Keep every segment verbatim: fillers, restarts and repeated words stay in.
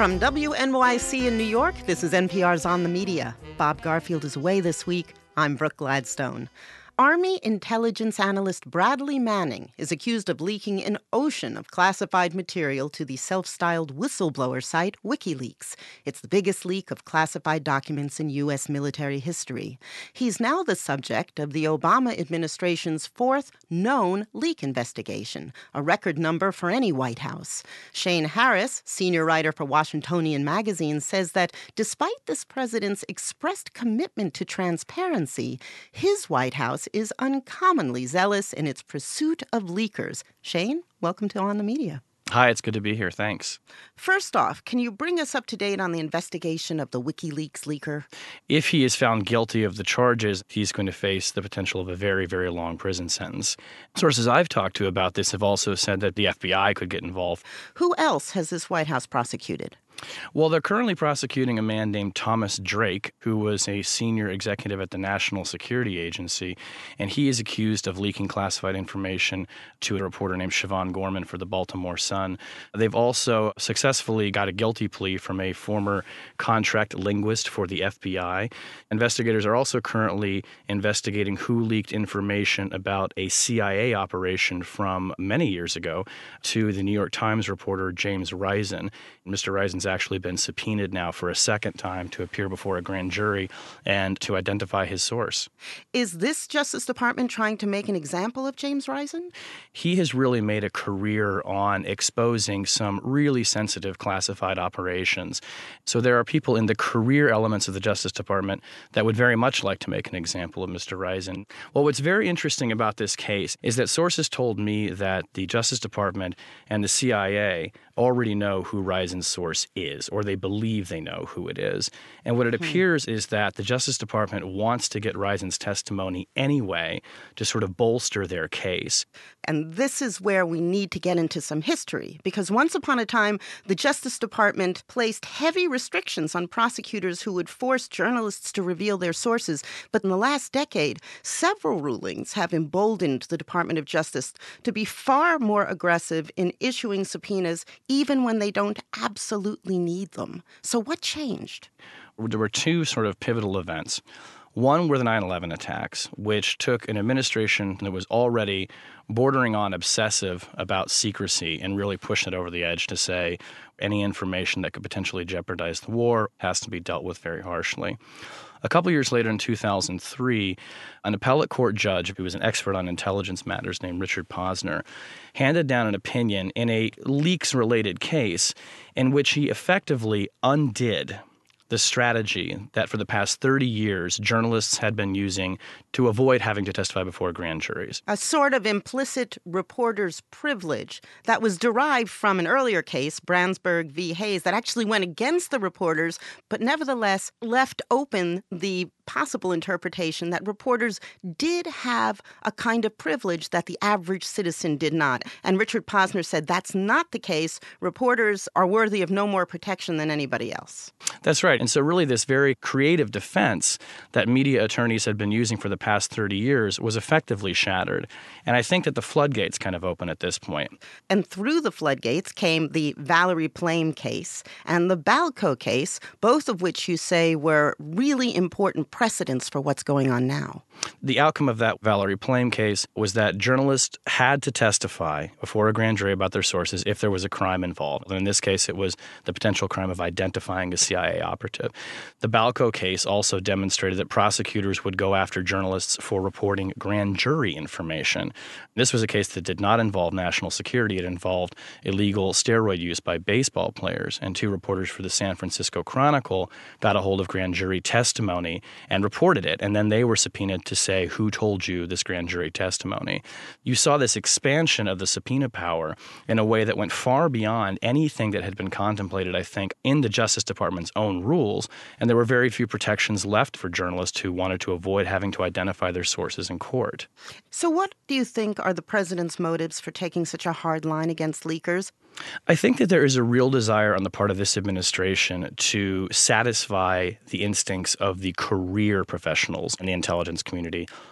From W N Y C in New York, this is N P R's On the Media. Bob Garfield is away this week. I'm Brooke Gladstone. Army intelligence analyst Bradley Manning is accused of leaking an ocean of classified material to the self-styled whistleblower site WikiLeaks. It's the biggest leak of classified documents in U S military history. He's now the subject of the Obama administration's fourth known leak investigation, a record number for any White House. Shane Harris, senior writer for Washingtonian Magazine, says that despite this president's expressed commitment to transparency, his White House is uncommonly zealous in its pursuit of leakers. Shane, welcome to On the Media. Hi, it's good to be here. Thanks. First off, can you bring us up to date on the investigation of the WikiLeaks leaker? If he is found guilty of the charges, he's going to face the potential of a very, very long prison sentence. Sources I've talked to about this have also said that the F B I could get involved. Who else has this White House prosecuted? Well, they're currently prosecuting a man named Thomas Drake, who was a senior executive at the National Security Agency, and he is accused of leaking classified information to a reporter named Siobhan Gorman for the Baltimore Sun. They've also successfully got a guilty plea from a former contract linguist for the F B I. Investigators are also currently investigating who leaked information about a C I A operation from many years ago to the New York Times reporter James Risen. Mister Risen's actually been subpoenaed now for a second time to appear before a grand jury and to identify his source. Is this Justice Department trying to make an example of James Risen? He has really made a career on exposing some really sensitive classified operations. So there are people in the career elements of the Justice Department that would very much like to make an example of Mister Risen. Well, what's very interesting about this case is that sources told me that the Justice Department and the C I A already know who Risen's source is, or they believe they know who it is. And what it hmm. appears is that the Justice Department wants to get Risen's testimony anyway to sort of bolster their case. And this is where we need to get into some history, because once upon a time, the Justice Department placed heavy restrictions on prosecutors who would force journalists to reveal their sources. But in the last decade, several rulings have emboldened the Department of Justice to be far more aggressive in issuing subpoenas, even when they don't absolutely need them. So what changed? There were two sort of pivotal events. One were the nine eleven attacks, which took an administration that was already bordering on obsessive about secrecy and really pushed it over the edge to say any information that could potentially jeopardize the war has to be dealt with very harshly. A couple years later, in two thousand three, an appellate court judge who was an expert on intelligence matters named Richard Posner handed down an opinion in a leaks-related case in which he effectively undid the strategy that for the past thirty years journalists had been using to avoid having to testify before grand juries. A sort of implicit reporter's privilege that was derived from an earlier case, Brandsburg v. Hayes, that actually went against the reporters, but nevertheless left open the possible interpretation that reporters did have a kind of privilege that the average citizen did not. And Richard Posner said that's not the case. Reporters are worthy of no more protection than anybody else. That's right. And so really this very creative defense that media attorneys had been using for the past thirty years was effectively shattered. And I think that the floodgates kind of open at this point. And through the floodgates came the Valerie Plame case and the Balco case, both of which you say were really important precedents for what's going on now. The outcome of that Valerie Plame case was that journalists had to testify before a grand jury about their sources if there was a crime involved. In this case, it was the potential crime of identifying a C I A operative. The Balco case also demonstrated that prosecutors would go after journalists for reporting grand jury information. This was a case that did not involve national security. It involved illegal steroid use by baseball players. And two reporters for the San Francisco Chronicle got a hold of grand jury testimony and reported it. And then they were subpoenaed to say, who told you this grand jury testimony? You saw this expansion of the subpoena power in a way that went far beyond anything that had been contemplated, I think, in the Justice Department's own rules. And there were very few protections left for journalists who wanted to avoid having to identify their sources in court. So what do you think are the president's motives for taking such a hard line against leakers? I think that there is a real desire on the part of this administration to satisfy the instincts of the career professionals in the intelligence community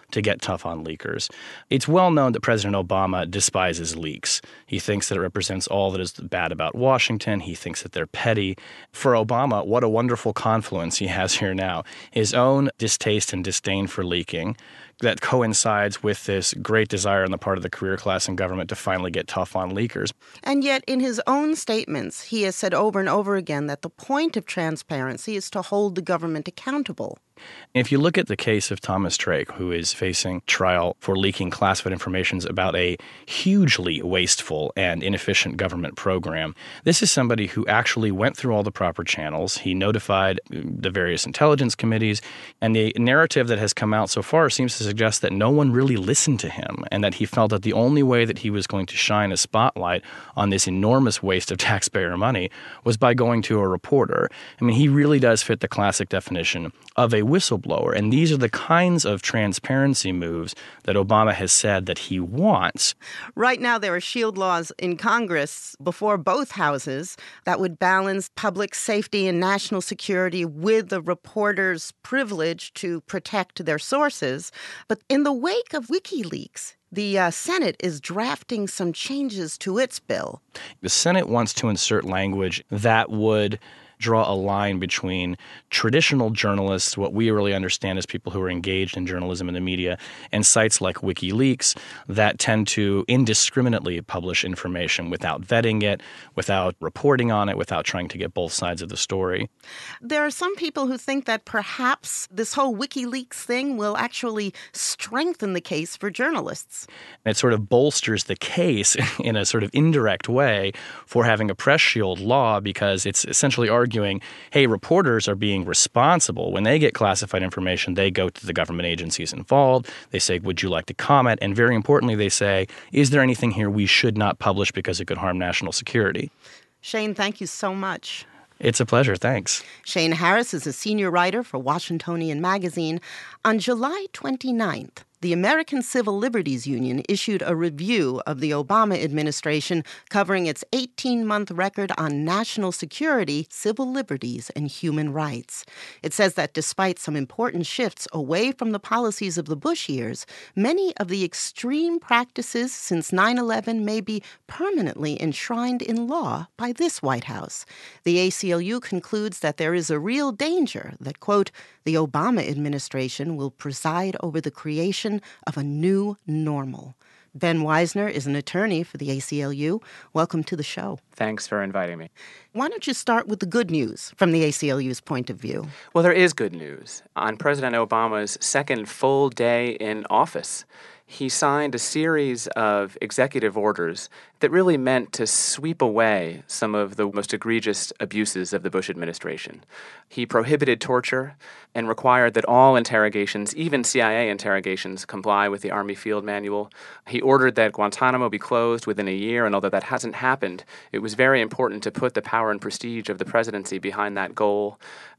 to get tough on leakers. It's well known that President Obama despises leaks. He thinks that it represents all that is bad about Washington. He thinks that they're petty. For Obama, what a wonderful confluence he has here now. His own distaste and disdain for leaking that coincides with this great desire on the part of the career class in government to finally get tough on leakers. And yet, in his own statements, he has said over and over again that the point of transparency is to hold the government accountable. If you look at the case of Thomas Drake, who is facing trial for leaking classified information about a hugely wasteful and inefficient government program, this is somebody who actually went through all the proper channels. He notified the various intelligence committees, and the narrative that has come out so far seems to suggest that no one really listened to him and that he felt that the only way that he was going to shine a spotlight on this enormous waste of taxpayer money was by going to a reporter. I mean, he really does fit the classic definition of a whistleblower. And these are the kinds of transparency moves that Obama has said that he wants. Right now, there are shield laws in Congress before both houses that would balance public safety and national security with the reporter's privilege to protect their sources. But in the wake of WikiLeaks, the uh, Senate is drafting some changes to its bill. The Senate wants to insert language that would draw a line between traditional journalists, what we really understand as people who are engaged in journalism and the media, and sites like WikiLeaks that tend to indiscriminately publish information without vetting it, without reporting on it, without trying to get both sides of the story. There are some people who think that perhaps this whole WikiLeaks thing will actually strengthen the case for journalists. It sort of bolsters the case in a sort of indirect way for having a press shield law, because it's essentially arguing arguing, hey, reporters are being responsible. When they get classified information, they go to the government agencies involved. They say, would you like to comment? And very importantly, they say, is there anything here we should not publish because it could harm national security? Shane, thank you so much. It's a pleasure. Thanks. Shane Harris is a senior writer for Washingtonian Magazine. On July twenty-ninth, the American Civil Liberties Union issued a review of the Obama administration covering its eighteen-month record on national security, civil liberties, and human rights. It says that despite some important shifts away from the policies of the Bush years, many of the extreme practices since nine eleven may be permanently enshrined in law by this White House. The A C L U concludes that there is a real danger that, quote, the Obama administration will preside over the creation of a new normal. Ben Weisner is an attorney for the A C L U. Welcome to the show. Thanks for inviting me. Why don't you start with the good news from the A C L U's point of view? Well, there is good news. On President Obama's second full day in office, he signed a series of executive orders that really meant to sweep away some of the most egregious abuses of the Bush administration. He prohibited torture and required that all interrogations, even C I A interrogations, comply with the Army Field Manual. He ordered that Guantanamo be closed within a year, and although that hasn't happened, it was very important to put the power and prestige of the presidency behind that goal.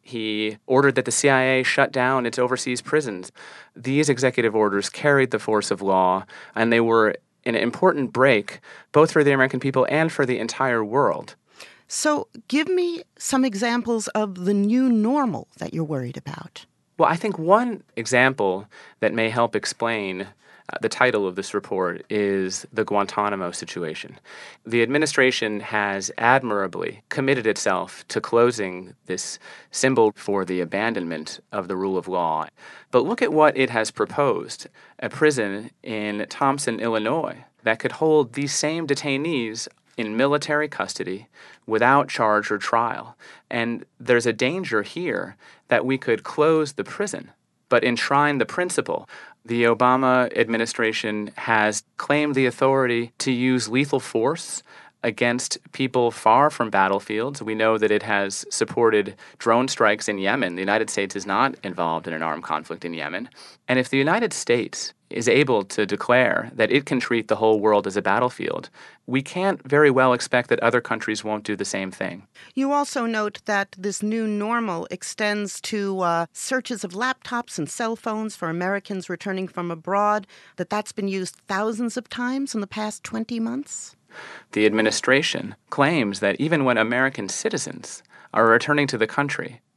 He ordered that the C I A shut down its overseas prisons. These executive orders carried the force of law, and they were an important break, both for the American people and for the entire world. So give me some examples of the new normal that you're worried about. Well, I think one example that may help explain Uh, the title of this report is the Guantanamo situation. The administration has admirably committed itself to closing this symbol for the abandonment of the rule of law. But look at what it has proposed, a prison in Thompson, Illinois, that could hold these same detainees in military custody without charge or trial. And there's a danger here that we could close the prison but enshrine the principle. The Obama administration has claimed the authority to use lethal force against people far from battlefields. We know that it has supported drone strikes in Yemen. The United States is not involved in an armed conflict in Yemen. And if the United States is able to declare that it can treat the whole world as a battlefield, we can't very well expect that other countries won't do the same thing. You also note that this new normal extends to uh, searches of laptops and cell phones for Americans returning from abroad, that that's been used thousands of times in the past twenty months. The administration claims that even when American citizens are returning to the country,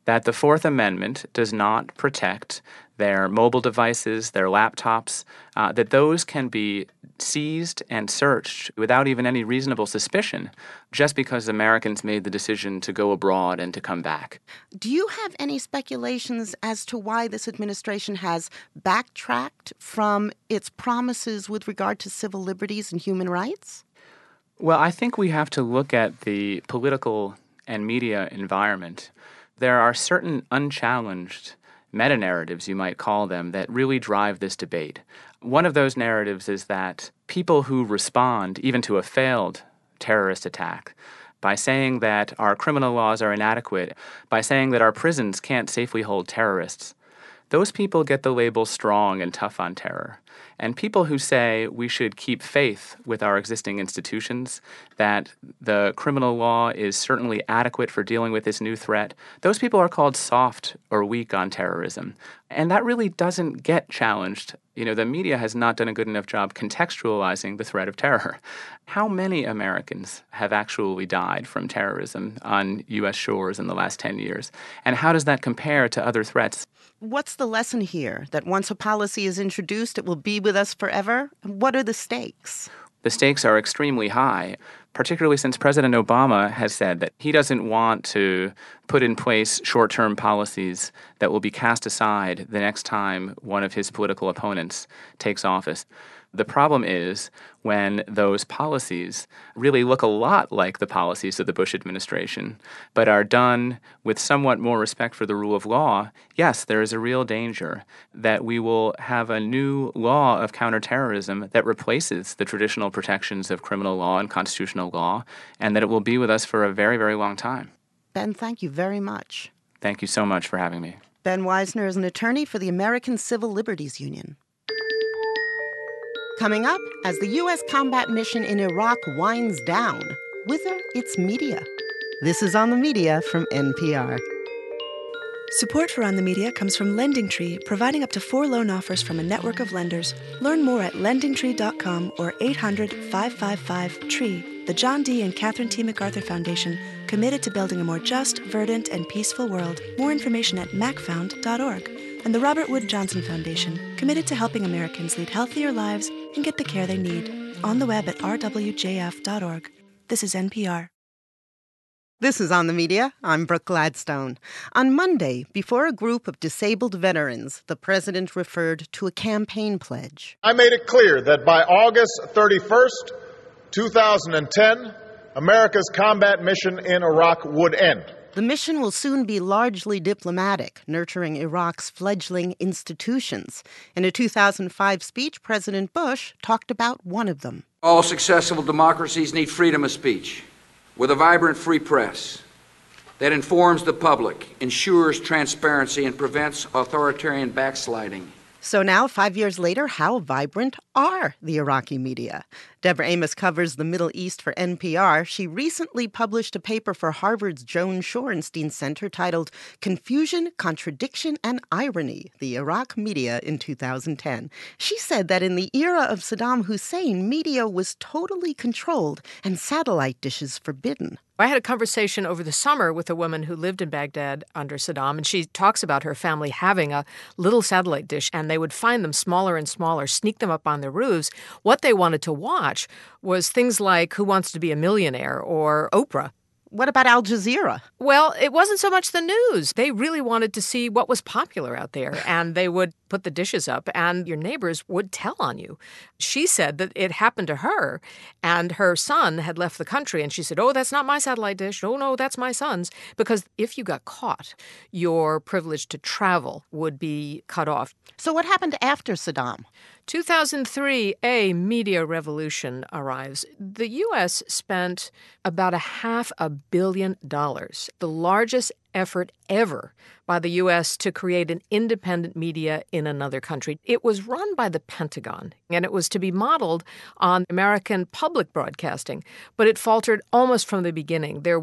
that the Fourth Amendment does not protect their mobile devices, their laptops, uh, that those can be seized and searched without even any reasonable suspicion just because Americans made the decision to go abroad and to come back. Do you have any speculations as to why this administration has backtracked from its promises with regard to civil liberties and human rights? Well, I think we have to look at the political and media environment. There are certain unchallenged meta-narratives, you might call them, that really drive this debate. One of those narratives is that people who respond, even to a failed terrorist attack, by saying that our criminal laws are inadequate, by saying that our prisons can't safely hold terrorists, those people get the label strong and tough on terror. And people who say we should keep faith with our existing institutions, that the criminal law is certainly adequate for dealing with this new threat, those people are called soft or weak on terrorism. And that really doesn't get challenged. You know, the media has not done a good enough job contextualizing the threat of terror. How many Americans have actually died from terrorism on U S shores in the last ten years? And how does that compare to other threats? What's the lesson here? That once a policy is introduced, it will be with us forever? What are the stakes? The stakes are extremely high, particularly since President Obama has said that he doesn't want to put in place short-term policies that will be cast aside the next time one of his political opponents takes office. The problem is when those policies really look a lot like the policies of the Bush administration, but are done with somewhat more respect for the rule of law, yes, there is a real danger that we will have a new law of counterterrorism that replaces the traditional protections of criminal law and constitutional law, and that it will be with us for a very, very long time. Ben, thank you very much. Thank you so much for having me. Ben Weisner is an attorney for the American Civil Liberties Union. Coming up, as the U S combat mission in Iraq winds down, whither its media? This is On the Media from N P R. Support for On the Media comes from LendingTree, providing up to four loan offers from a network of lenders. Learn more at lending tree dot com or eight hundred, five five five, T R E E. The John D. and Catherine T. MacArthur Foundation, committed to building a more just, verdant, and peaceful world. More information at mac found dot org. And the Robert Wood Johnson Foundation, committed to helping Americans lead healthier lives and get the care they need. On the web at r w j f dot org. This is N P R. This is On the Media. I'm Brooke Gladstone. On Monday, before a group of disabled veterans, the president referred to a campaign pledge. I made it clear that by August thirty-first, two thousand ten, America's combat mission in Iraq would end. The mission will soon be largely diplomatic, nurturing Iraq's fledgling institutions. In a two thousand five speech, President Bush talked about one of them. All successful democracies need freedom of speech, with a vibrant free press that informs the public, ensures transparency, and prevents authoritarian backsliding. So now, five years later, how vibrant are the Iraqi media? Deborah Amos covers the Middle East for N P R. She recently published a paper for Harvard's Joan Shorenstein Center titled Confusion, Contradiction, and Irony, the Iraq Media in two thousand ten. She said that in the era of Saddam Hussein, media was totally controlled and satellite dishes forbidden. I had a conversation over the summer with a woman who lived in Baghdad under Saddam, and she talks about her family having a little satellite dish, and they would find them smaller and smaller, sneak them up on their roofs. What they wanted to watch was things like Who Wants to Be a Millionaire or Oprah. What about Al Jazeera? Well, it wasn't so much the news. They really wanted to see what was popular out there, and they would put the dishes up, and your neighbors would tell on you. She said that it happened to her, and her son had left the country, and she said, oh, that's not my satellite dish. Oh, no, that's my son's. Because if you got caught, your privilege to travel would be cut off. So what happened after Saddam? two thousand three, a media revolution arrives. The U S spent about a half a billion dollars, the largest effort ever by the U S to create an independent media in another country. It was run by the Pentagon, and it was to be modeled on American public broadcasting, but it faltered almost from the beginning. There were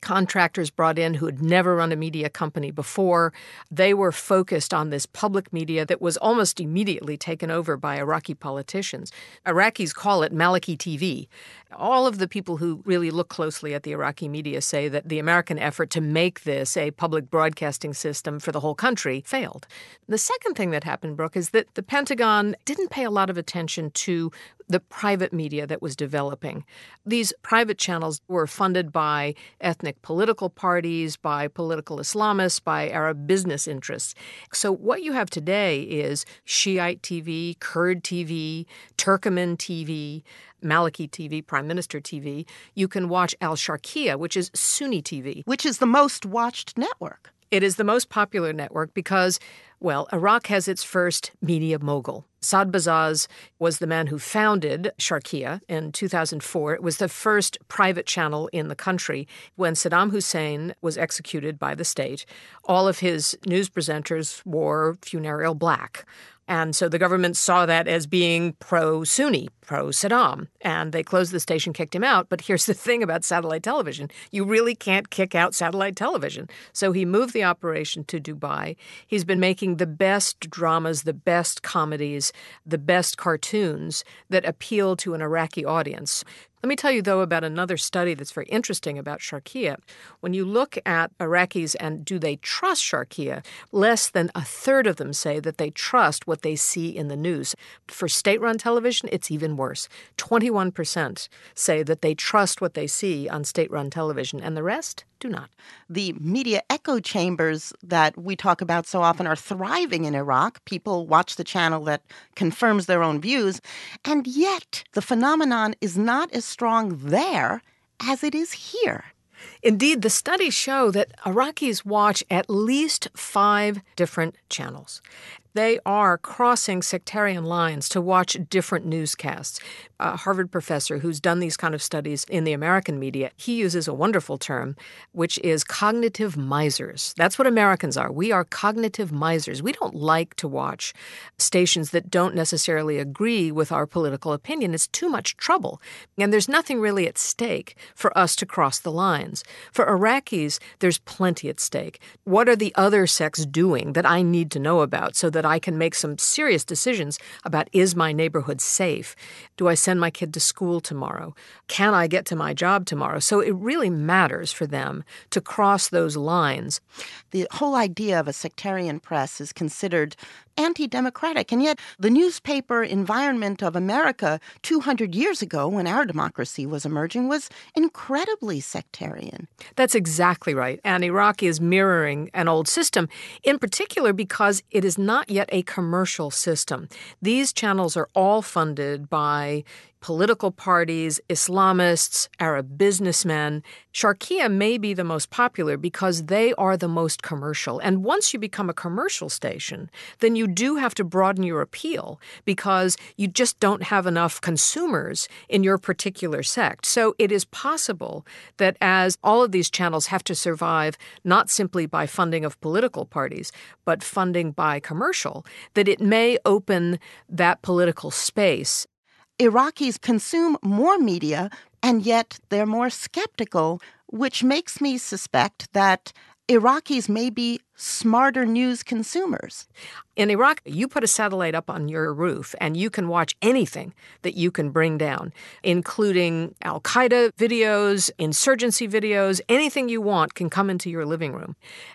contractors brought in who had never run a media company before. They were focused on this public media that was almost immediately taken over by Iraqi politicians. Iraqis call it Maliki T V. All of the people who really look closely at the Iraqi media say that the American effort to make this a public broadcasting system for the whole country failed. The second thing that happened, Brooke, is that the Pentagon didn't pay a lot of attention to the private media that was developing. These private channels were funded by ethnic political parties, by political Islamists, by Arab business interests. So what you have today is Shiite T V, Kurd T V, Turkmen T V, Maliki T V, Prime Minister T V. You can watch Al-Sharqiya, which is Sunni T V. Which is the most watched network. It is the most popular network because, well, Iraq has its first media mogul. Saad Bazaz was the man who founded Sharqiya in two thousand four. It was the first private channel in the country. When Saddam Hussein was executed by the state, all of his news presenters wore funereal black. And so the government saw that as being pro-Sunni, pro-Saddam, and they closed the station, kicked him out. But here's the thing about satellite television. You really can't kick out satellite television. So he moved the operation to Dubai. He's been making the best dramas, the best comedies, the best cartoons that appeal to an Iraqi audience. Let me tell you, though, about another study that's very interesting about Sharqiya. When you look at Iraqis and do they trust Sharqiya, less than a third of them say that they trust what they see in the news. For state-run television, it's even worse. twenty-one percent say that they trust what they see on state-run television, and the rest do not. The media echo chambers that we talk about so often are thriving in Iraq. People watch the channel that confirms their own views, and yet the phenomenon is not as strong there as it is here. Indeed, the studies show that Iraqis watch at least five different channels. They are crossing sectarian lines to watch different newscasts. A Harvard professor who's done these kind of studies in the American media, he uses a wonderful term, which is cognitive misers. That's what Americans are. We are cognitive misers. We don't like to watch stations that don't necessarily agree with our political opinion. It's too much trouble. And there's nothing really at stake for us to cross the lines. For Iraqis, there's plenty at stake. What are the other sects doing that I need to know about so that I can make some serious decisions about, is my neighborhood safe? Do I send my kid to school tomorrow? Can I get to my job tomorrow? So it really matters for them to cross those lines. The whole idea of a sectarian press is considered anti-democratic, and yet the newspaper environment of America two hundred years ago, when our democracy was emerging, was incredibly sectarian. That's exactly right. And Iraq is mirroring an old system, in particular because it is not yet a commercial system. These channels are all funded by political parties, Islamists, Arab businessmen. Sharqiya may be the most popular because they are the most commercial. And once you become a commercial station, then you do have to broaden your appeal because you just don't have enough consumers in your particular sect. So it is possible that as all of these channels have to survive not simply by funding of political parties, but funding by commercial, that it may open that political space. Iraqis consume more media, and yet they're more skeptical, which makes me suspect that Iraqis may be smarter news consumers. In Iraq, you put a satellite up on your roof and you can watch anything that you can bring down, including Al-Qaeda videos, insurgency videos, anything you want can come into your living room.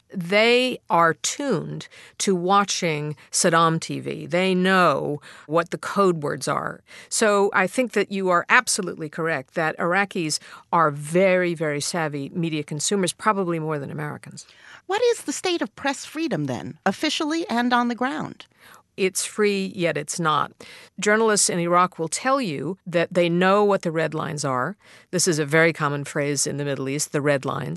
They are tuned to watching Saddam T V. They know what the code words are. So I think that you are absolutely correct that Iraqis are very, very savvy media consumers, probably more than Americans. What is the state of press freedom, then, officially and on the ground? It's free, yet it's not. Journalists in Iraq will tell you that they know what the red lines are. This is a very common phrase in the Middle East, the red lines.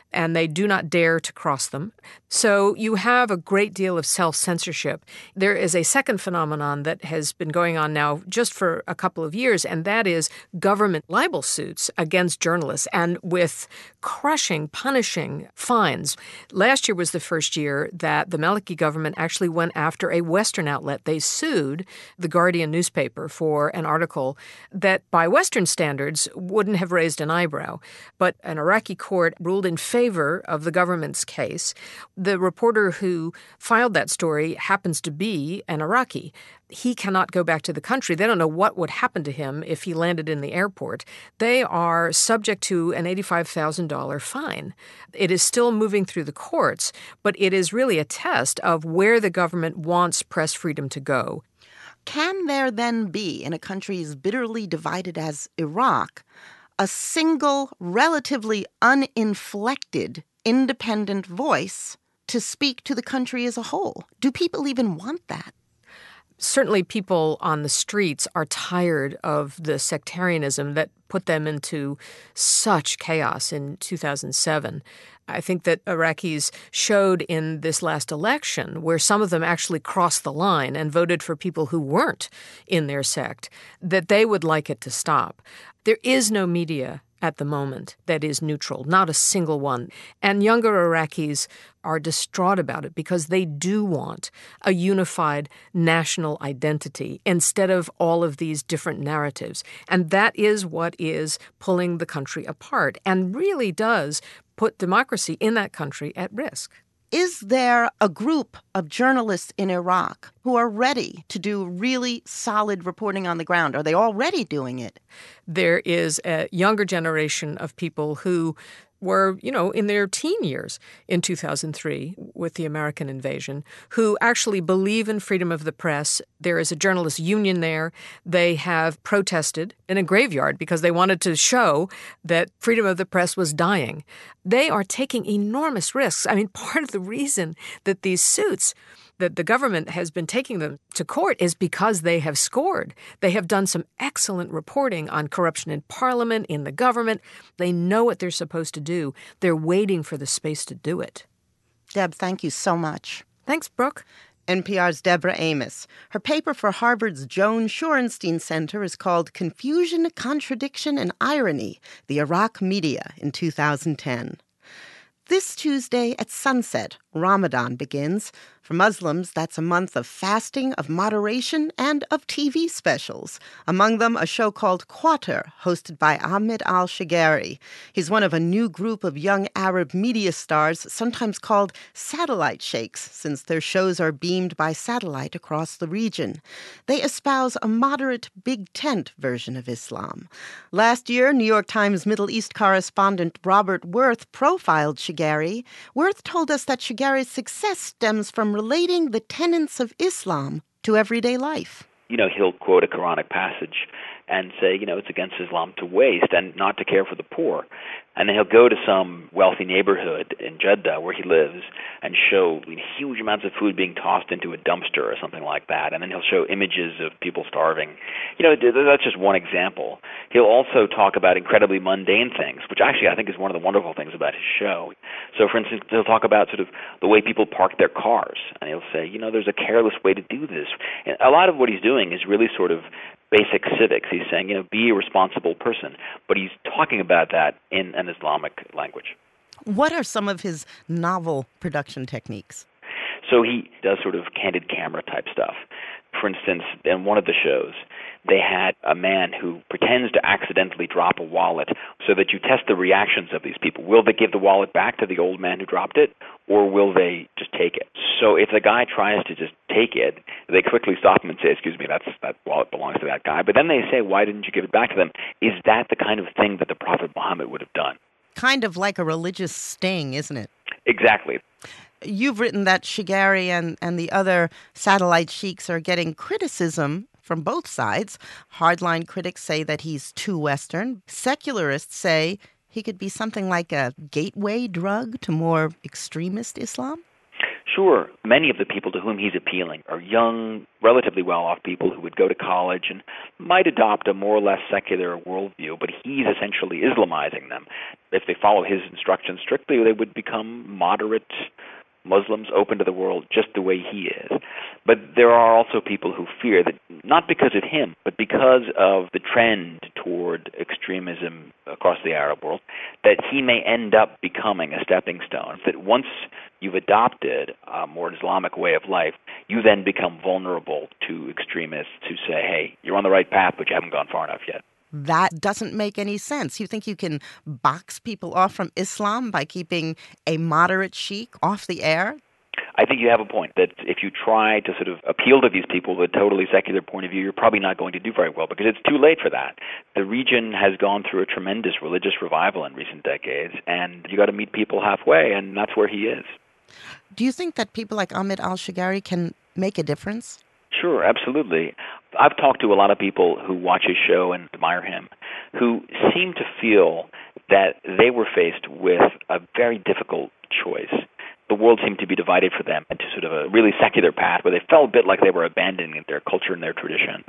and they do not dare to cross them. So you have a great deal of self-censorship. There is a second phenomenon that has been going on now just for a couple of years, and that is government libel suits against journalists, and with crushing, punishing fines. Last year was the first year that the Maliki government actually went after a Western outlet. They sued the Guardian newspaper for an article that by Western standards wouldn't have raised an eyebrow. But an Iraqi court ruled in favor of the government's case. The reporter who filed that story happens to be an Iraqi. He cannot go back to the country. They don't know what would happen to him if he landed in the airport. They are subject to an eighty-five thousand dollars fine. It is still moving through the courts, but it is really a test of where the government wants press freedom to go. Can there then be, in a country as bitterly divided as Iraq, a single, relatively uninflected, independent voice to speak to the country as a whole? Do people even want that? Certainly people on the streets are tired of the sectarianism that put them into such chaos in two thousand seven. I think that Iraqis showed in this last election, where some of them actually crossed the line and voted for people who weren't in their sect, that they would like it to stop. There is no media at the moment that is neutral, not a single one. And younger Iraqis are distraught about it because they do want a unified national identity instead of all of these different narratives. And that is what is pulling the country apart and really does put democracy in that country at risk. Is there a group of journalists in Iraq who are ready to do really solid reporting on the ground? Are they already doing it? There is a younger generation of people who were, you know, in their teen years in two thousand three with the American invasion, who actually believe in freedom of the press. There is a journalists' union there. They have protested in a graveyard because they wanted to show that freedom of the press was dying. They are taking enormous risks. I mean, part of the reason that these suits that the government has been taking them to court is because they have scored. They have done some excellent reporting on corruption in parliament, in the government. They know what they're supposed to do. They're waiting for the space to do it. Deb, thank you so much. Thanks, Brooke. N P R's Deborah Amos. Her paper for Harvard's Joan Shorenstein Center is called Confusion, Contradiction, and Irony, the Iraq Media in two thousand ten. This Tuesday at sunset, Ramadan begins. For Muslims, that's a month of fasting, of moderation, and of T V specials. Among them, a show called Quater, hosted by Ahmed al-Shagari. He's one of a new group of young Arab media stars, sometimes called satellite sheikhs, since their shows are beamed by satellite across the region. They espouse a moderate big tent version of Islam. Last year, New York Times Middle East correspondent Robert Worth profiled Shagari. Worth told us that Shagari's success stems from relating the tenets of Islam to everyday life. You know, he'll quote a Quranic passage and say, you know, it's against Islam to waste and not to care for the poor. And then he'll go to some wealthy neighborhood in Jeddah where he lives and show huge amounts of food being tossed into a dumpster or something like that. And then he'll show images of people starving. You know, that's just one example. He'll also talk about incredibly mundane things, which actually I think is one of the wonderful things about his show. So, for instance, he'll talk about sort of the way people park their cars. And he'll say, you know, there's a careless way to do this. And a lot of what he's doing is really sort of basic civics. He's saying, you know, be a responsible person. But he's talking about that in an Islamic language. What are some of his novel production techniques? So he does sort of candid camera type stuff. For instance, in one of the shows, they had a man who pretends to accidentally drop a wallet so that you test the reactions of these people. Will they give the wallet back to the old man who dropped it, or will they just take it? So if the guy tries to just take it, they quickly stop him and say, excuse me, that's, that wallet belongs to that guy. But then they say, why didn't you give it back to them? Is that the kind of thing that the Prophet Muhammad would have done? Kind of like a religious sting, isn't it? Exactly. You've written that Shagari and, and the other satellite sheiks are getting criticism from both sides. Hardline critics say that he's too Western. Secularists say he could be something like a gateway drug to more extremist Islam. sure, many of the people to whom he's appealing are young, relatively well-off people who would go to college and might adopt a more or less secular worldview, but he's essentially Islamizing them. If they follow his instructions strictly, they would become moderate Muslims, open to the world, just the way he is. But there are also people who fear that, not because of him, but because of the trend toward extremism across the Arab world, that he may end up becoming a stepping stone. That once you've adopted a more Islamic way of life, you then become vulnerable to extremists who say, hey, you're on the right path, but you haven't gone far enough yet. That doesn't make any sense. You think you can box people off from Islam by keeping a moderate sheikh off the air? I think you have a point that if you try to sort of appeal to these people with a totally secular point of view, you're probably not going to do very well because it's too late for that. The region has gone through a tremendous religious revival in recent decades, and you got to meet people halfway, and that's where he is. Do you think that people like Ahmed al-Shigari can make a difference? Sure, absolutely. I've talked to a lot of people who watch his show and admire him, who seem to feel that they were faced with a very difficult choice. The world seemed to be divided for them into sort of a really secular path where they felt a bit like they were abandoning their culture and their traditions,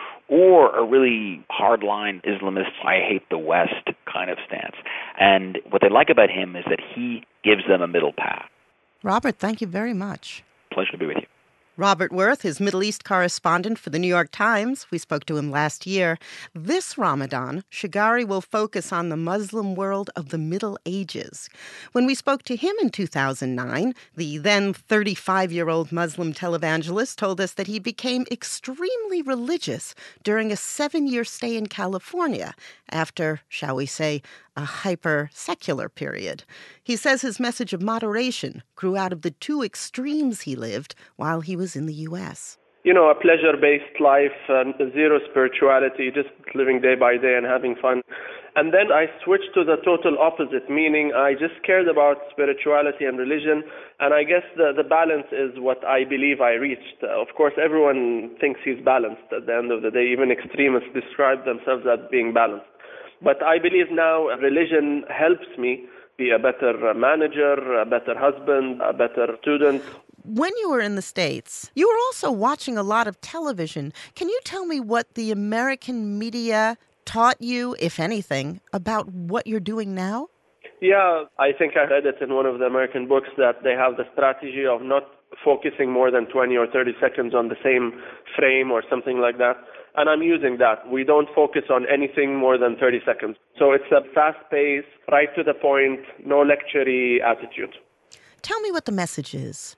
or a really hardline Islamist, I hate the West kind of stance. And what they like about him is that he gives them a middle path. Robert, thank you very much. Pleasure to be with you. Robert Worth is Middle East correspondent for the New York Times. We spoke to him last year. This Ramadan, Shigari will focus on the Muslim world of the Middle Ages. When we spoke to him in two thousand nine, the then thirty-five-year-old Muslim televangelist told us that he became extremely religious during a seven-year stay in California after, shall we say, a hyper-secular period. He says his message of moderation grew out of the two extremes he lived while he was in the U S. You know, a pleasure-based life, uh, zero spirituality, just living day by day and having fun. And then I switched to the total opposite, meaning I just cared about spirituality and religion, and I guess the, the balance is what I believe I reached. Uh, of course, everyone thinks he's balanced at the end of the day. Even extremists describe themselves as being balanced. But I believe now religion helps me be a better manager, a better husband, a better student. When you were in the States, you were also watching a lot of television. Can you tell me what the American media taught you, if anything, about what you're doing now? Yeah, I think I read it in one of the American books that they have the strategy of not focusing more than twenty or thirty seconds on the same frame or something like that. And I'm using that. We don't focus on anything more than thirty seconds. So it's a fast pace, right to the point, no lecture-y attitude. Tell me what the message is.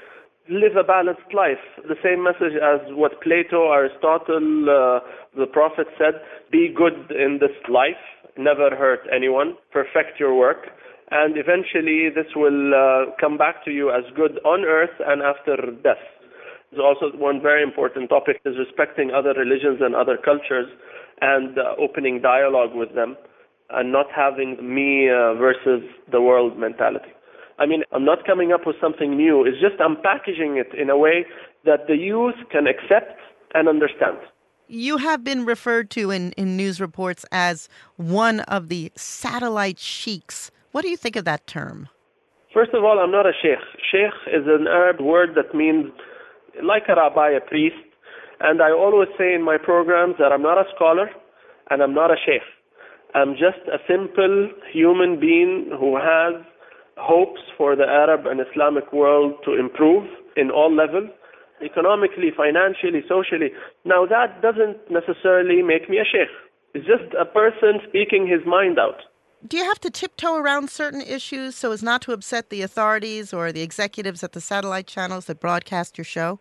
Live a balanced life. The same message as what Plato, Aristotle, uh, the Prophet said. Be good in this life. Never hurt anyone. Perfect your work. And eventually this will uh, come back to you as good on earth and after death. There's also one very important topic is respecting other religions and other cultures and uh, opening dialogue with them and not having me uh, versus the world mentality. I mean, I'm not coming up with something new. It's just I'm packaging it in a way that the youth can accept and understand. You have been referred to in, in news reports as one of the satellite sheiks. What do you think of that term? First of all, I'm not a sheikh. Sheikh is an Arab word that means like a rabbi, a priest. And I always say in my programs that I'm not a scholar and I'm not a sheikh. I'm just a simple human being who has hopes for the Arab and Islamic world to improve in all levels, economically, financially, socially. Now that doesn't necessarily make me a sheikh. It's just a person speaking his mind out. Do you have to tiptoe around certain issues so as not to upset the authorities or the executives at the satellite channels that broadcast your show?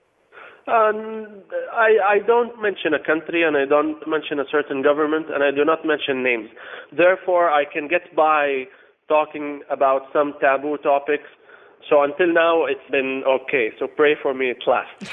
Um, I, I don't mention a country and I don't mention a certain government and I do not mention names. Therefore, I can get by talking about some taboo topics. So until now, it's been okay. So pray for me, it lasts.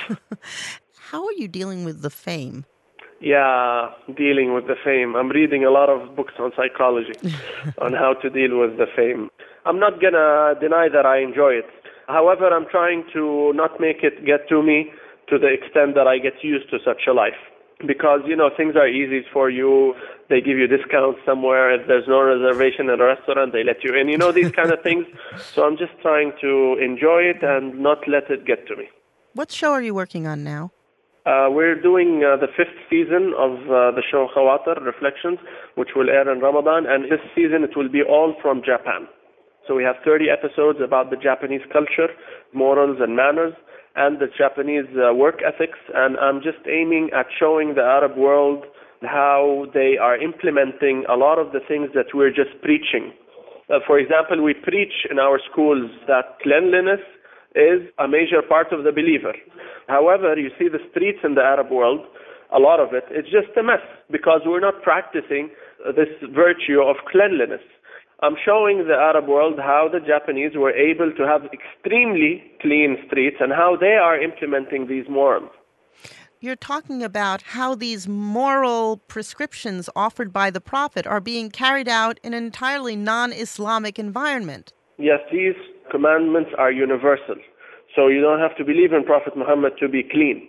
How are you dealing with the fame? Yeah, dealing with the fame. I'm reading a lot of books on psychology, on how to deal with the fame. I'm not going to deny that I enjoy it. However, I'm trying to not make it get to me to the extent that I get used to such a life. because, you know, things are easy for you. They give you discounts somewhere. If there's no reservation in a restaurant, they let you in. You know, these kind of things. So I'm just trying to enjoy it and not let it get to me. What show are you working on now? Uh, we're doing uh, the fifth season of uh, the show Khawatir, Reflections, which will air in Ramadan. And this season, it will be all from Japan. So we have thirty episodes about the Japanese culture, morals and manners, and the Japanese uh, work ethics. And I'm just aiming at showing the Arab world how they are implementing a lot of the things that we're just preaching. Uh, for example, we preach in our schools that cleanliness is a major part of the believer. However, you see the streets in the Arab world, a lot of it, it's just a mess because we're not practicing this virtue of cleanliness. I'm showing the Arab world how the Japanese were able to have extremely clean streets and how they are implementing these morals. You're talking about how these moral prescriptions offered by the Prophet are being carried out in an entirely non-Islamic environment. Yes, these commandments are universal. So you don't have to believe in Prophet Muhammad to be clean.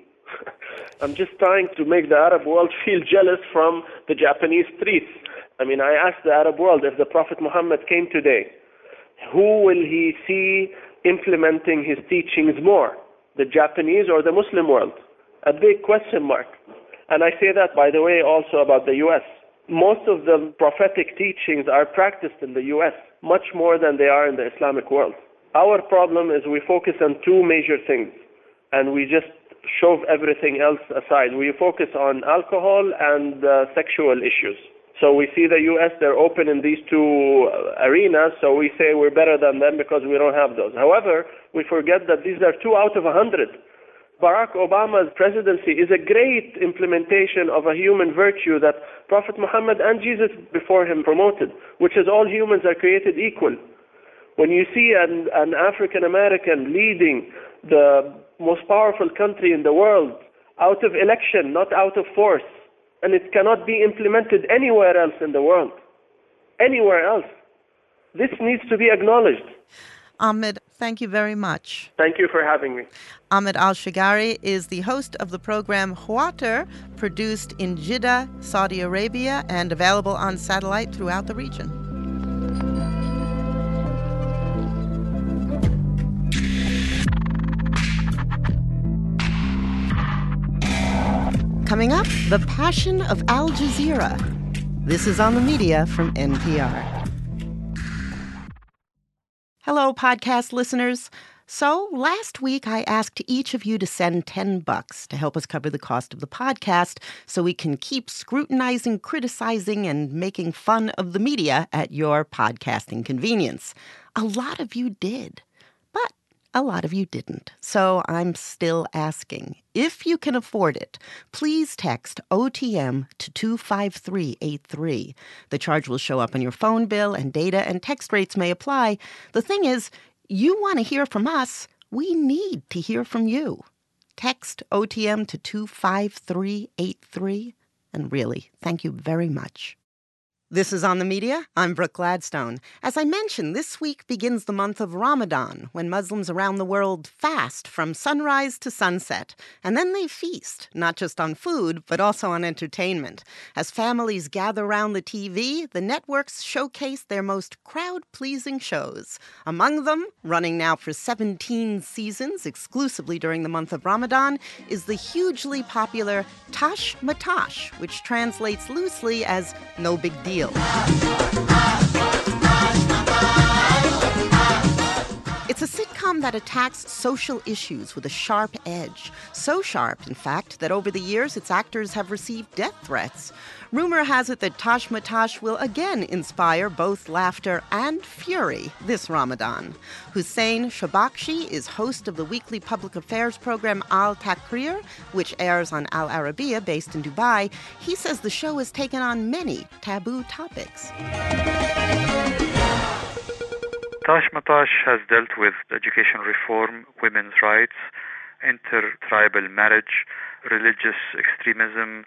I'm just trying to make the Arab world feel jealous from the Japanese streets. I mean, I asked the Arab world, if the Prophet Muhammad came today, who will he see implementing his teachings more, the Japanese or the Muslim world? A big question mark. And I say that, by the way, also about the U S. Most of the prophetic teachings are practiced in the U S, much more than they are in the Islamic world. Our problem is we focus on two major things, and we just shove everything else aside. We focus on alcohol and uh, sexual issues. So we see the U S, they're open in these two arenas, so we say we're better than them because we don't have those. However, we forget that these are two out of a hundred. Barack Obama's presidency is a great implementation of a human virtue that Prophet Muhammad and Jesus before him promoted, which is all humans are created equal. When you see an, an African American leading the most powerful country in the world out of election, not out of force, and it cannot be implemented anywhere else in the world, anywhere else, this needs to be acknowledged. Ahmed, thank you very much. Thank you for having me. Ahmed Al-Shigari is the host of the program Khawatir, produced in Jeddah, Saudi Arabia, and available on satellite throughout the region. Coming up, The Passion of Al Jazeera. This is On the Media from N P R. Hello, podcast listeners. So last week, I asked each of you to send ten bucks to help us cover the cost of the podcast so we can keep scrutinizing, criticizing, and making fun of the media at your podcasting convenience. A lot of you did, but a lot of you didn't. So I'm still asking. If you can afford it, please text O T M to two five three eight three. The charge will show up on your phone bill, and data and text rates may apply. The thing is, you want to hear from us. We need to hear from you. Text O T M to two five three eight three. And really, thank you very much. This is On the Media. I'm Brooke Gladstone. As I mentioned, this week begins the month of Ramadan, when Muslims around the world fast from sunrise to sunset. And then they feast, not just on food, but also on entertainment. As families gather around the T V, the networks showcase their most crowd-pleasing shows. Among them, running now for seventeen seasons, exclusively during the month of Ramadan, is the hugely popular Tash Matash, which translates loosely as No Big Deal. It's a sitcom that attacks social issues with a sharp edge. So sharp, in fact, that over the years its actors have received death threats. Rumor has it that Tash Matash will again inspire both laughter and fury this Ramadan. Hussein Shabakshi is host of the weekly public affairs program Al Takrir, which airs on Al Arabiya, based in Dubai. He says the show has taken on many taboo topics. Tash Matash has dealt with education reform, women's rights, inter-tribal marriage, religious extremism,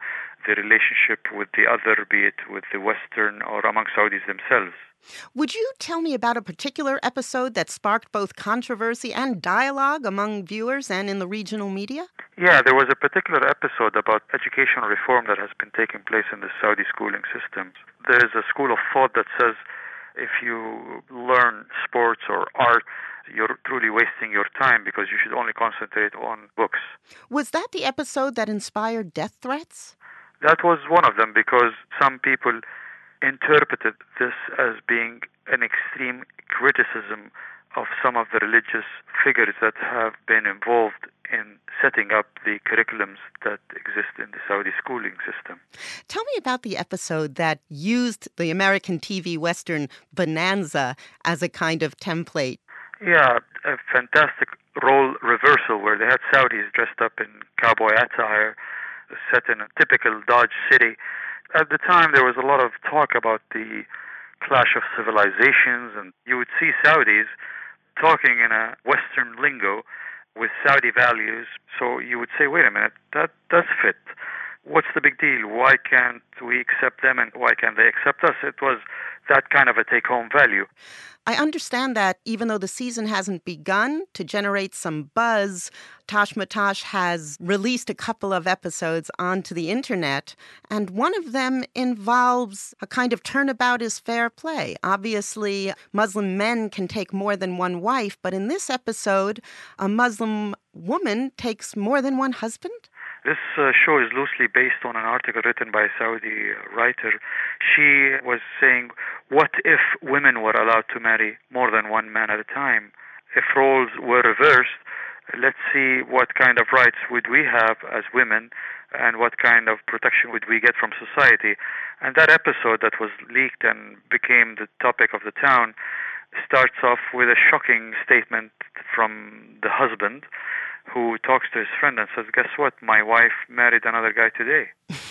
the relationship with the other, be it with the Western or among Saudis themselves. Would you tell me about a particular episode that sparked both controversy and dialogue among viewers and in the regional media? Yeah, there was a particular episode about educational reform that has been taking place in the Saudi schooling systems. There is a school of thought that says if you learn sports or art, you're truly wasting your time because you should only concentrate on books. Was that the episode that inspired death threats? That was one of them because some people interpreted this as being an extreme criticism of some of the religious figures that have been involved in setting up the curriculums that exist in the Saudi schooling system. Tell me about the episode that used the American T V Western Bonanza as a kind of template. Yeah, a fantastic role reversal where they had Saudis dressed up in cowboy attire, set in a typical Dodge City. At the time, there was a lot of talk about the clash of civilizations, and you would see Saudis talking in a Western lingo with Saudi values. So you would say, wait a minute, that does fit. What's the big deal? Why can't we accept them and why can't they accept us? It was that kind of a take-home value. I understand that even though the season hasn't begun, to generate some buzz, Tashmatash has released a couple of episodes onto the internet, and one of them involves a kind of turnabout is fair play. Obviously, Muslim men can take more than one wife, but in this episode, a Muslim woman takes more than one husband? This uh, show is loosely based on an article written by a Saudi writer. She was saying, what if women were allowed to marry more than one man at a time? If roles were reversed, let's see what kind of rights would we have as women and what kind of protection would we get from society. And that episode that was leaked and became the topic of the town starts off with a shocking statement from the husband, who talks to his friend and says, guess what, my wife married another guy today.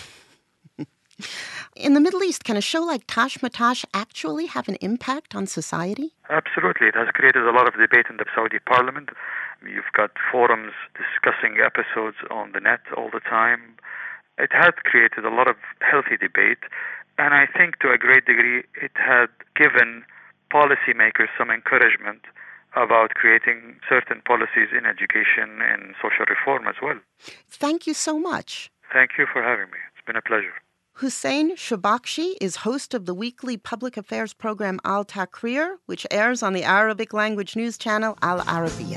In the Middle East, can a show like Tashmatash actually have an impact on society? Absolutely. It has created a lot of debate in the Saudi parliament. You've got forums discussing episodes on the net all the time. It had created a lot of healthy debate, and I think to a great degree it had given policymakers some encouragement about creating certain policies in education and social reform as well. Thank you so much. Thank you for having me. It's been a pleasure. Hussein Shobakshi is host of the weekly public affairs program Al Taqrir, which airs on the Arabic language news channel Al Arabiya.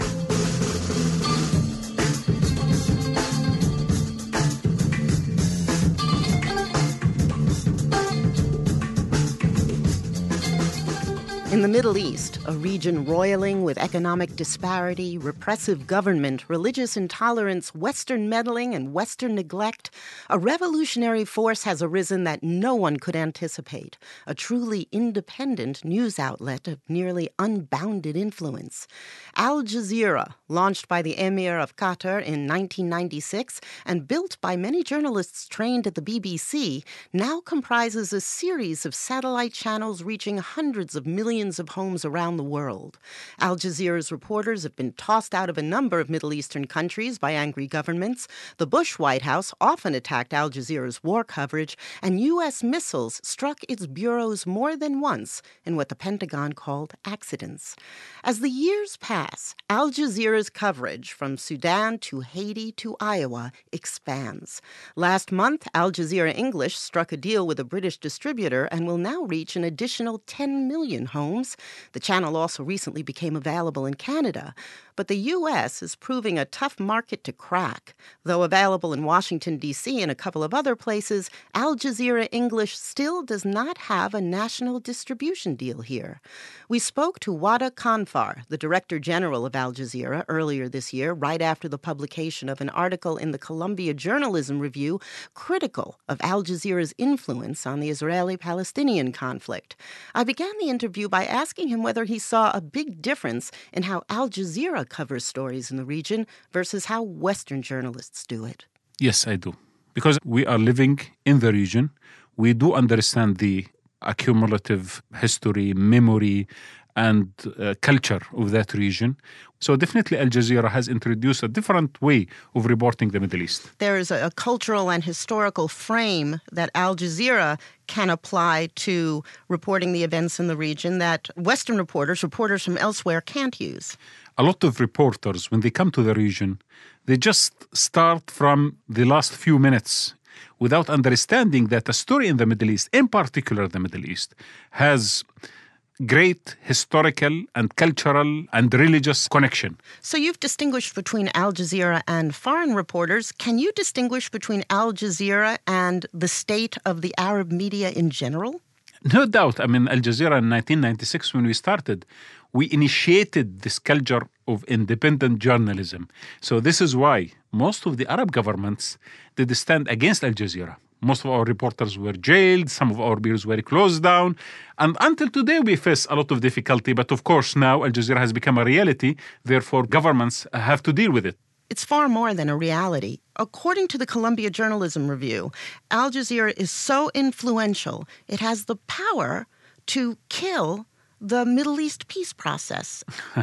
In the Middle East, a region roiling with economic disparity, repressive government, religious intolerance, Western meddling, and Western neglect, a revolutionary force has arisen that no one could anticipate, a truly independent news outlet of nearly unbounded influence. Al Jazeera, launched by the Emir of Qatar in nineteen ninety-six and built by many journalists trained at the B B C, now comprises a series of satellite channels reaching hundreds of millions of homes around the world. Al Jazeera's reporters have been tossed out of a number of Middle Eastern countries by angry governments. The Bush White House often attacked Al Jazeera's war coverage, and U S missiles struck its bureaus more than once in what the Pentagon called accidents. As the years pass, Al Jazeera's coverage from Sudan to Haiti to Iowa expands. Last month, Al Jazeera English struck a deal with a British distributor and will now reach an additional ten million homes. The channel also recently became available in Canada. But the U S is proving a tough market to crack. Though available in Washington, D C and a couple of other places, Al Jazeera English still does not have a national distribution deal here. We spoke to Wada Kanfar, the Director General of Al Jazeera, earlier this year, right after the publication of an article in the Columbia Journalism Review critical of Al Jazeera's influence on the Israeli-Palestinian conflict. I began the interview by asking him whether he saw a big difference in how Al Jazeera covers stories in the region versus how Western journalists do it. Yes, I do. Because we are living in the region, we do understand the accumulative history, memory, and uh, culture of that region. So definitely Al Jazeera has introduced a different way of reporting the Middle East. There is a, a cultural and historical frame that Al Jazeera can apply to reporting the events in the region that Western reporters, reporters from elsewhere, can't use. A lot of reporters, when they come to the region, they just start from the last few minutes without understanding that a story in the Middle East, in particular the Middle East, has great historical and cultural and religious connection. So you've distinguished between Al Jazeera and foreign reporters. Can you distinguish between Al Jazeera and the state of the Arab media in general? No doubt. I mean, Al Jazeera in nineteen ninety-six, when we started, we initiated this culture of independent journalism. So this is why most of the Arab governments did stand against Al Jazeera. Most of our reporters were jailed, some of our bureaus were closed down, and until today we face a lot of difficulty. But of course now Al Jazeera has become a reality, therefore governments have to deal with it. It's far more than a reality. According to the Columbia Journalism Review, Al Jazeera is so influential, it has the power to kill the Middle East peace process.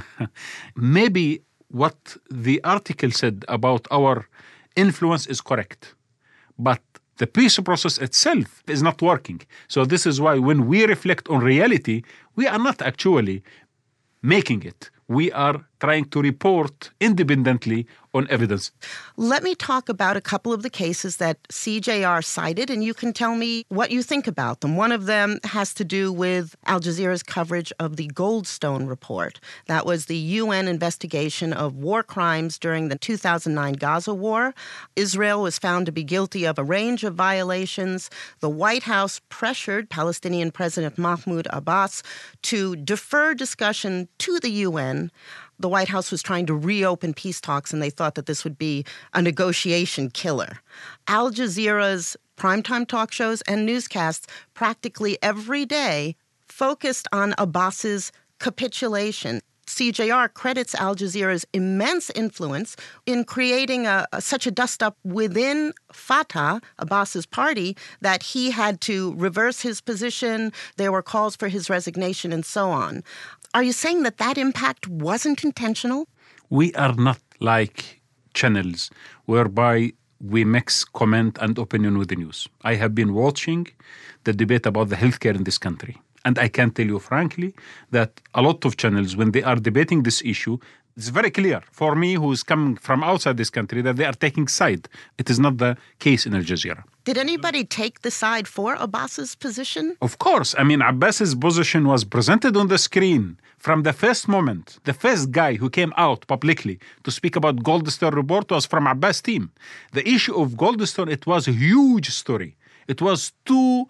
Maybe what the article said about our influence is correct, but the peace process itself is not working. So this is why when we reflect on reality, we are not actually making it. We are trying to report independently on evidence. Let me talk about a couple of the cases that C J R cited, and you can tell me what you think about them. One of them has to do with Al Jazeera's coverage of the Goldstone report. That was the U N investigation of war crimes during the two thousand nine Gaza war. Israel was found to be guilty of a range of violations. The White House pressured Palestinian President Mahmoud Abbas to defer discussion to the U N. The White House was trying to reopen peace talks, and they thought that this would be a negotiation killer. Al Jazeera's primetime talk shows and newscasts practically every day focused on Abbas's capitulation. C J R credits Al Jazeera's immense influence in creating a, a, such a dust-up within Fatah, Abbas's party, that he had to reverse his position. There were calls for his resignation and so on. Are you saying that that impact wasn't intentional? We are not like channels whereby we mix comment and opinion with the news. I have been watching the debate about the healthcare in this country. And I can tell you frankly that a lot of channels, when they are debating this issue, it's very clear for me, who's coming from outside this country, that they are taking side. It is not the case in Al Jazeera. Did anybody take the side for Abbas's position? Of course. I mean, Abbas's position was presented on the screen from the first moment. The first guy who came out publicly to speak about Goldstone report was from Abbas' team. The issue of Goldstone, it was a huge story. It was too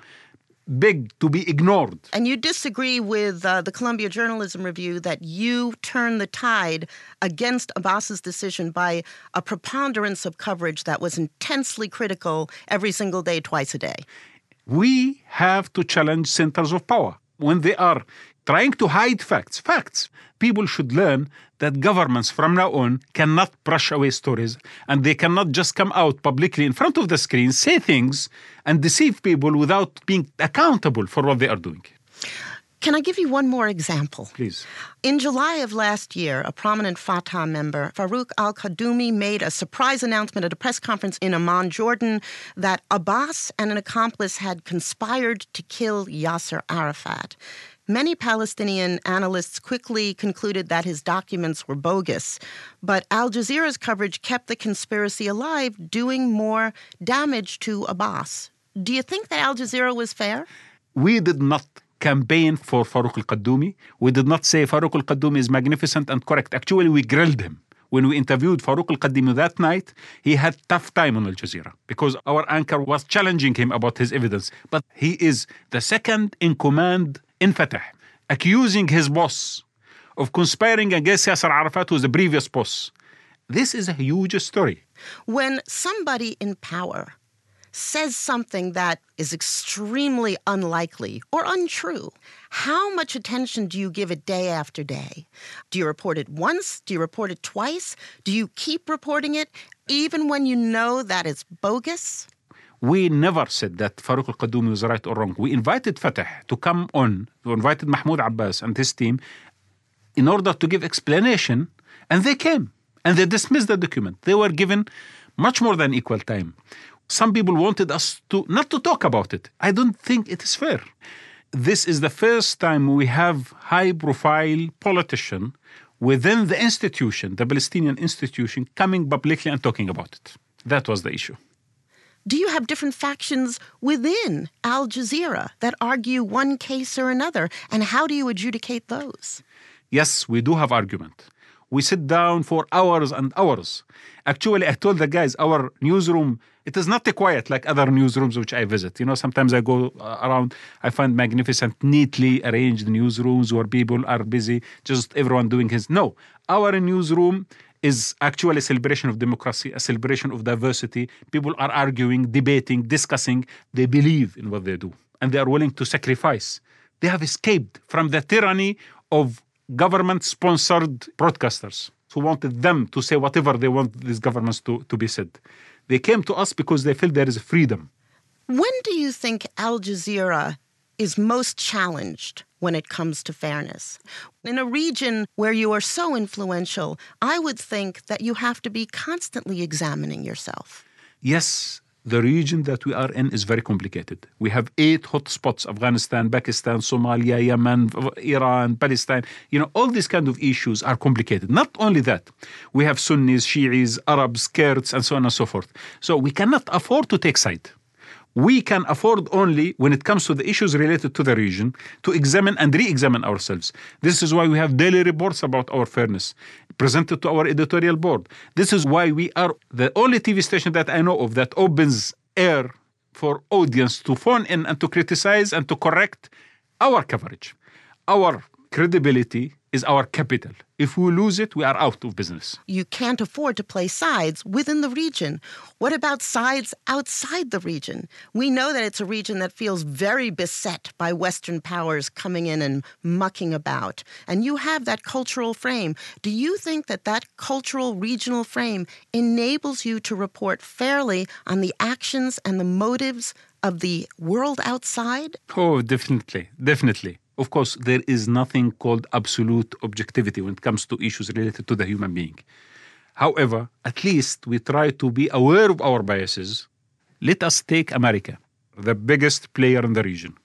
big to be ignored. And you disagree with uh, the Columbia Journalism Review that you turn the tide against Abbas's decision by a preponderance of coverage that was intensely critical every single day, twice a day. We have to challenge centers of power. When they are trying to hide facts, facts, people should learn that governments from now on cannot brush away stories, and they cannot just come out publicly in front of the screen, say things, and deceive people without being accountable for what they are doing. Can I give you one more example? Please. In July of last year, a prominent Fatah member, Farouk al-Kaddoumi, made a surprise announcement at a press conference in Amman, Jordan, that Abbas and an accomplice had conspired to kill Yasser Arafat. Many Palestinian analysts quickly concluded that his documents were bogus, but Al Jazeera's coverage kept the conspiracy alive, doing more damage to Abbas. Do you think that Al Jazeera was fair? We did not campaign for Farouk al-Kaddoumi. We did not say Farouk al-Kaddoumi is magnificent and correct. Actually, we grilled him. When we interviewed Farouk al-Kaddoumi that night, he had tough time on Al Jazeera because our anchor was challenging him about his evidence. But he is the second in command in Fatah, accusing his boss of conspiring against Yasser Arafat, who was the previous boss. This is a huge story. When somebody in power says something that is extremely unlikely or untrue, how much attention do you give it day after day? Do you report it once? Do you report it twice? Do you keep reporting it even when you know that it's bogus? We never said that Farouk al-Kaddoumi was right or wrong. We invited Fatah to come on. We invited Mahmoud Abbas and his team in order to give explanation, and they came and they dismissed the document. They were given much more than equal time. Some people wanted us to not to talk about it. I don't think it is fair. This is the first time we have high-profile politician within the institution, the Palestinian institution, coming publicly and talking about it. That was the issue. Do you have different factions within Al Jazeera that argue one case or another? And how do you adjudicate those? Yes, we do have argument. We sit down for hours and hours. Actually, I told the guys, our newsroom, it is not quiet like other newsrooms which I visit. You know, sometimes I go uh, around, I find magnificent, neatly arranged newsrooms where people are busy, just everyone doing his. No, our newsroom is actually a celebration of democracy, a celebration of diversity. People are arguing, debating, discussing. They believe in what they do, and they are willing to sacrifice. They have escaped from the tyranny of government-sponsored broadcasters who wanted them to say whatever they want these governments to, to be said. They came to us because they feel there is freedom. When do you think Al Jazeera is most challenged when it comes to fairness? In a region where you are so influential, I would think that you have to be constantly examining yourself. Yes, the region that we are in is very complicated. We have eight hotspots: Afghanistan, Pakistan, Somalia, Yemen, Iran, Palestine. You know, all these kind of issues are complicated. Not only that, we have Sunnis, Shi'is, Arabs, Kurds, and so on and so forth. So we cannot afford to take side. We can afford only, when it comes to the issues related to the region, to examine and re-examine ourselves. This is why we have daily reports about our fairness presented to our editorial board. This is why we are the only T V station that I know of that opens air for audience to phone in and to criticize and to correct our coverage. Our credibility is our capital. If we lose it, we are out of business. You can't afford to play sides within the region. What about sides outside the region? We know that it's a region that feels very beset by Western powers coming in and mucking about. And you have that cultural frame. Do you think that that cultural regional frame enables you to report fairly on the actions and the motives of the world outside? Oh, definitely, definitely. Of course, there is nothing called absolute objectivity when it comes to issues related to the human being. However, at least we try to be aware of our biases. Let us take America, the biggest player in the region.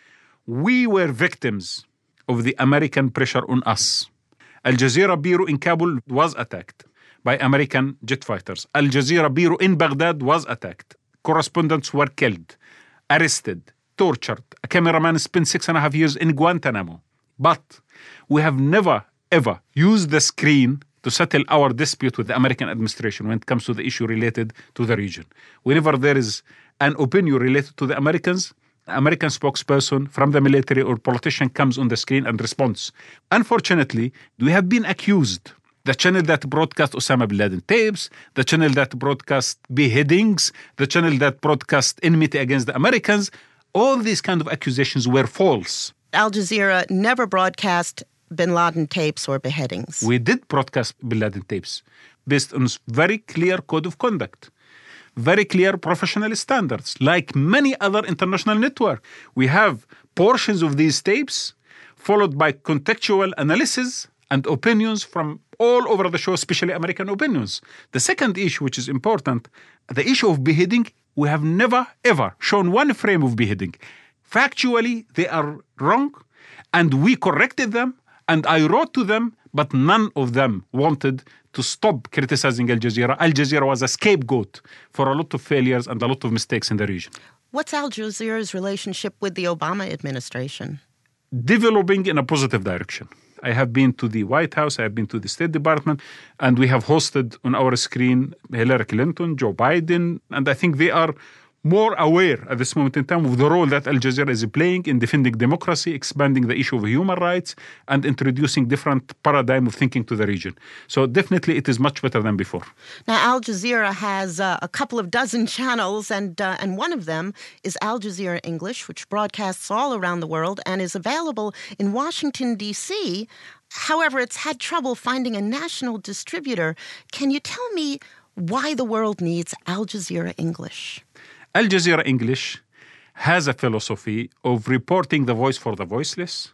We were victims of the American pressure on us. Al Jazeera Bureau in Kabul was attacked by American jet fighters. Al Jazeera Bureau in Baghdad was attacked. Correspondents were killed, arrested, tortured. A cameraman spent six and a half years in Guantanamo. But we have never, ever used the screen to settle our dispute with the American administration when it comes to the issue related to the region. Whenever there is an opinion related to the Americans, the American spokesperson from the military or politician comes on the screen and responds. Unfortunately, we have been accused. The channel that broadcast Osama bin Laden tapes, the channel that broadcast beheadings, the channel that broadcast enmity against the Americans, all these kind of accusations were false. Al Jazeera never broadcast bin Laden tapes or beheadings. We did broadcast bin Laden tapes based on very clear code of conduct, very clear professional standards, like many other international networks. We have portions of these tapes followed by contextual analysis and opinions from all over the show, especially American opinions. The second issue, which is important, the issue of beheading, we have never, ever shown one frame of beheading. Factually, they are wrong, and we corrected them, and I wrote to them, but none of them wanted to stop criticizing Al Jazeera. Al Jazeera was a scapegoat for a lot of failures and a lot of mistakes in the region. What's Al Jazeera's relationship with the Obama administration? Developing in a positive direction. I have been to the White House, I have been to the State Department, and we have hosted on our screen Hillary Clinton, Joe Biden, and I think they are more aware at this moment in time of the role that Al Jazeera is playing in defending democracy, expanding the issue of human rights, and introducing different paradigm of thinking to the region. So definitely it is much better than before. Now, Al Jazeera has uh, a couple of dozen channels, and uh, and one of them is Al Jazeera English, which broadcasts all around the world and is available in Washington, D C. However, it's had trouble finding a national distributor. Can you tell me why the world needs Al Jazeera English? Al Jazeera English has a philosophy of reporting the voice for the voiceless,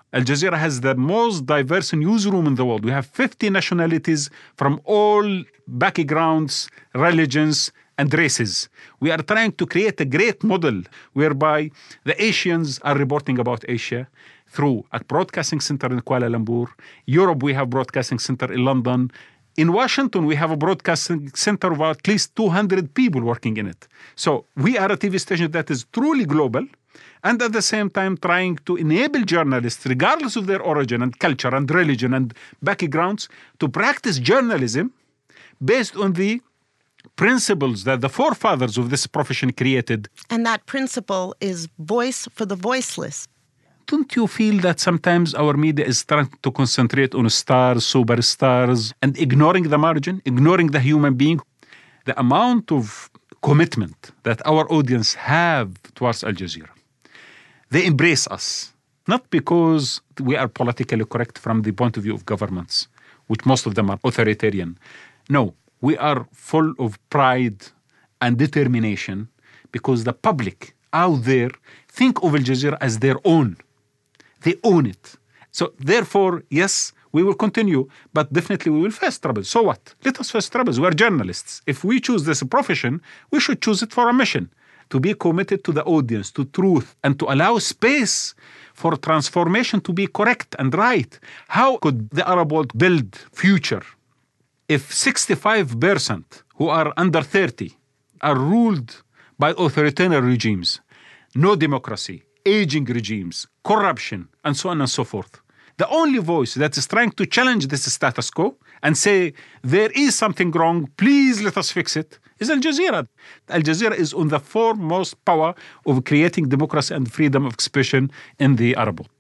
Al Jazeera has the most diverse newsroom in the world. We have fifty nationalities from all backgrounds, religions, and races. We are trying to create a great model whereby the Asians are reporting about Asia through a broadcasting center in Kuala Lumpur. Europe, we have broadcasting center in London. In Washington, we have a broadcasting center of at least two hundred people working in it. So we are a T V station that is truly global, and at the same time trying to enable journalists, regardless of their origin and culture and religion and backgrounds, to practice journalism based on the principles that the forefathers of this profession created. And that principle is voice for the voiceless. Don't you feel that sometimes our media is trying to concentrate on stars, superstars, and ignoring the margin, ignoring the human being? The amount of commitment that our audience have towards Al Jazeera, they embrace us, not because we are politically correct from the point of view of governments, which most of them are authoritarian. No, we are full of pride and determination because the public out there think of Al Jazeera as their own. They own it. So therefore, yes, we will continue, but definitely we will face trouble. So what? Let us face troubles. We are journalists. If we choose this profession, we should choose it for a mission, to be committed to the audience, to truth, and to allow space for transformation to be correct and right. How could the Arab world build future if sixty-five percent who are under thirty are ruled by authoritarian regimes, no democracy, aging regimes, corruption, and so on and so forth? The only voice that is trying to challenge this status quo and say, there is something wrong, please let us fix it, is Al Jazeera. Al Jazeera is on the foremost power of creating democracy and freedom of expression in the Arab world.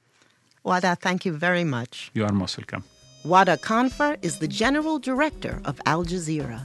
Wada, thank you very much. You are most welcome. Wada Kanfar is the General Director of Al Jazeera.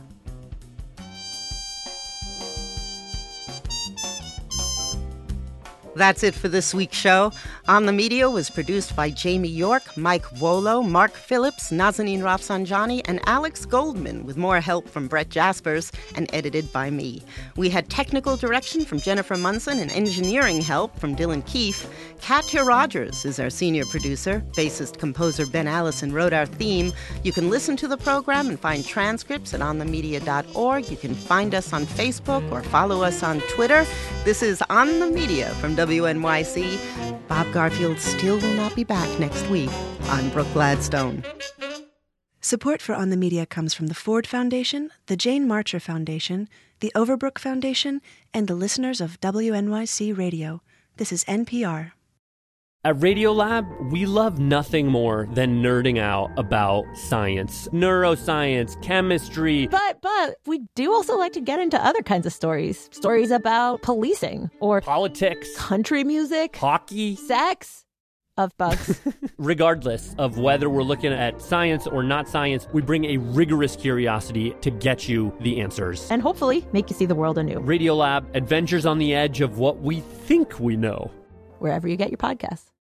That's it for this week's show. On the Media was produced by Jamie York, Mike Volo, Mark Phillips, Nazanin Rafsanjani, and Alex Goldman, with more help from Brett Jaspers, and edited by me. We had technical direction from Jennifer Munson and engineering help from Dylan Keefe. Katya Rogers is our senior producer. Bassist-composer Ben Allison wrote our theme. You can listen to the program and find transcripts at on the media dot org. You can find us on Facebook or follow us on Twitter. This is On the Media from W N Y C. Bob Garfield still will not be back next week. I'm Brooke Gladstone. Support for On the Media comes from the Ford Foundation, the Jane Marcher Foundation, the Overbrook Foundation, and the listeners of W N Y C Radio. This is N P R. At Radiolab, we love nothing more than nerding out about science, neuroscience, chemistry. But, but, we do also like to get into other kinds of stories. Stories about policing or politics, country music, hockey, sex, of bugs. Regardless of whether we're looking at science or not science, we bring a rigorous curiosity to get you the answers. And hopefully make you see the world anew. Radiolab, adventures on the edge of what we think we know. Wherever you get your podcasts.